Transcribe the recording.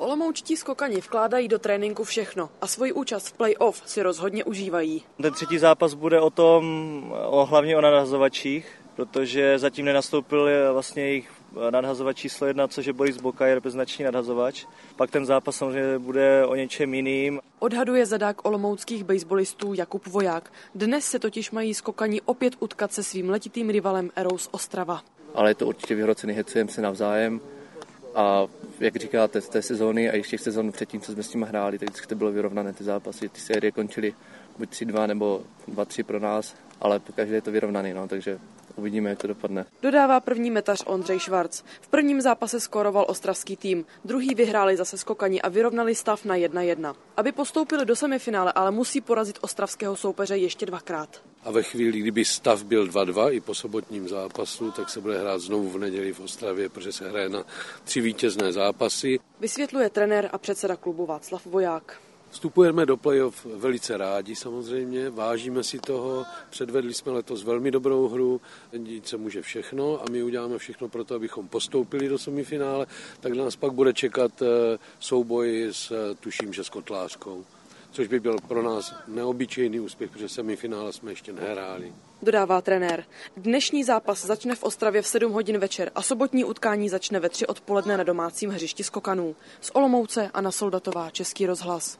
Olomoučtí skokani vkládají do tréninku všechno a svoji účast v play-off si rozhodně užívají. Ten třetí zápas bude hlavně o nadhazovačích, protože zatím nenastoupil vlastně jejich nadhazovač číslo 1, což je Boris Boka, je reprezentační nadhazovač. Pak ten zápas samozřejmě bude o něčem jiným. Odhaduje zadák olomouckých baseballistů Jakub Voják. Dnes se totiž mají skokani opět utkat se svým letitým rivalem Arrows Ostrava. Ale je to určitě vyhrocený, hecujeme se navzájem. A jak říkáte, z té sezóny a ještě sezónu předtím, co jsme s nimi hráli, tak vždycky to bylo vyrovnané ty zápasy. Ty série končily buď 3-2 nebo 2-3 pro nás, ale pokaždé je to vyrovnaný, takže uvidíme, jak to dopadne. Dodává první metař Ondřej Švarc. V prvním zápase skóroval ostravský tým, druhý vyhráli zase skokani a vyrovnali stav na 1-1. Aby postoupili do semifinále, ale musí porazit ostravského soupeře ještě dvakrát. A ve chvíli, kdyby stav byl 2-2 i po sobotním zápasu, tak se bude hrát znovu v neděli v Ostravě, protože se hraje na 3 vítězné zápasy. Vysvětluje trenér a předseda klubu Václav Voják. Vstupujeme do play-off velice rádi samozřejmě, vážíme si toho, předvedli jsme letos velmi dobrou hru, dít se může všechno a my uděláme všechno pro to, abychom postoupili do semifinále, tak nás pak bude čekat souboj s tuším, že s Kotlářkou, což by byl pro nás neobyčejný úspěch, protože semifinále jsme ještě nehráli. Dodává trenér. Dnešní zápas začne v Ostravě v 7 hodin večer a sobotní utkání začne ve 3 odpoledne na domácím hřišti skokanů. Z Olomouce Anna Soldatová, Český rozhlas.